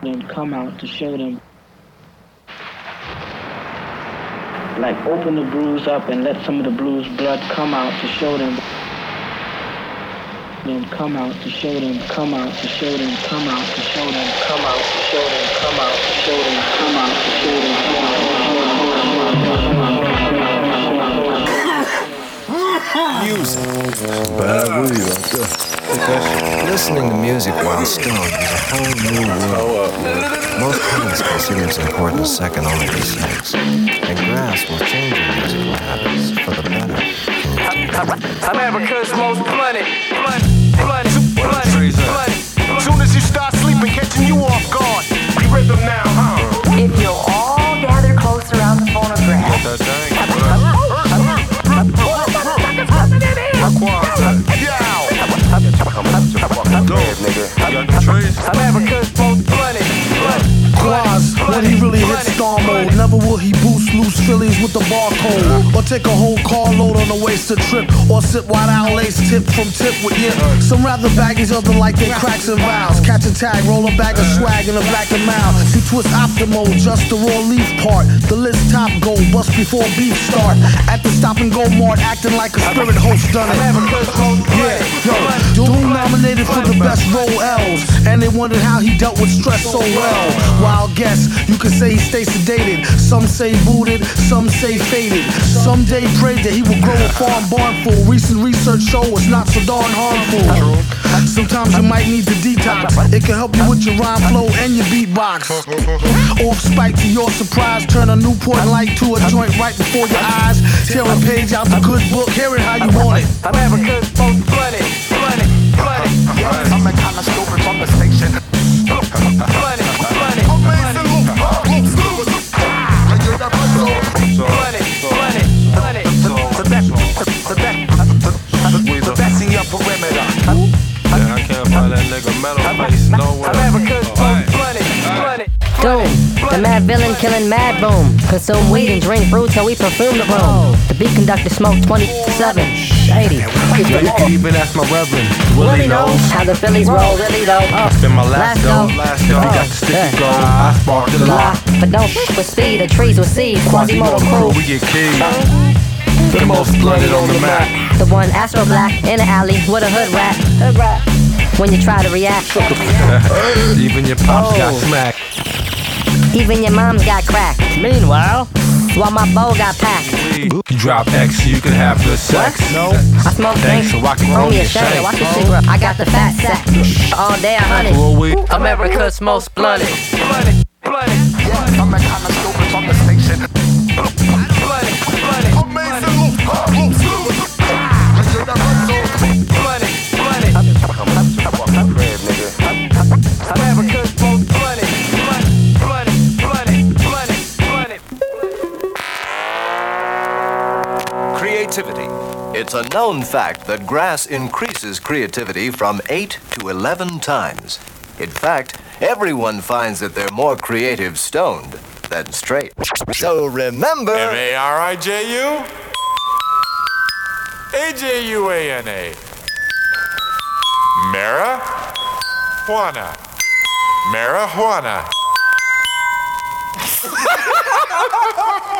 them come out to show them. Like open the bruise up and let some of the bruised blood come out to show them. Then come out to show them, come out to show them, come out to show them, come out to show them, come out to show them, come out to show them, come out music. Bad weed right there. Listening to music while stoned is a whole new world. Most parents consider it important second only to sex. And grass will change your musical habits for the better. America's most blunted. Soon as you start sleeping, catching you off guard. We rhythm now, huh? If you'll all gather close around the phonograph. America's most blunted. Quaz, when he really hits star mode, never will he boost loose Phillies with the barcode, or take a whole carload on a wasted trip, or sit wide out lace tip from tip with yip. Some rather baggies, other like they cracks and vows. Catch a tag, roll a bag of swag in a black and mouth. You twist optimal, just the raw leaf part. The list top go, bust before beef start. At the stop and go mart, acting like a spirit host done it. Yeah, yo, Doom nominated for the best role L's, and they wondered how he dealt with stress so well. Wild guess, you could say he stays sedated. Some say booted, some say faded. Someday prayed that he will grow a farm barn full. Recent research show it's not so darn harmful. Sometimes you might need to detox. It can help you with your rhyme flow and your beatbox. Off spike to your surprise, turn a Newport light to a joint right before your eyes. Tear a page out the good book, hear it how you want it. America's most blunted. I'm a kind of stupid from the station. The best in your perimeter. I can't find that nigga metal face nowhere. America's most blunted. Doom, the mad villain killing mad boom. Consume weed and drink brew till we perfume the room. The beat conductor smoke 27. Shady. You can even ask my reverend. Willie knows how the Phillies roll really though. Spend my last dough. If you got the sticky gold, I sparked the lot. But don't with speed or trees with seed. Quasimodo crew. We get keyed. The most blunted on the map. The one Astro Black in the alley with a hood rat. When you try to react. Even your pops got smacked. Even your mom's got cracked. Meanwhile, while my bow got packed. You drop X so you can have good sex. No, I smoke thanks so I can roll roll me a your shake. shank. Watch this shit, bro. I got the fat sack. All day 100. America's most blunted. I'm a kind of stupid from the station. America's most blunted. Creativity. It's a known fact that grass increases creativity from 8 to 11 times. In fact, everyone finds that they're more creative stoned than straight. So remember... M-A-R-I-J-U? A-J-U-A-N-A. Marijuana.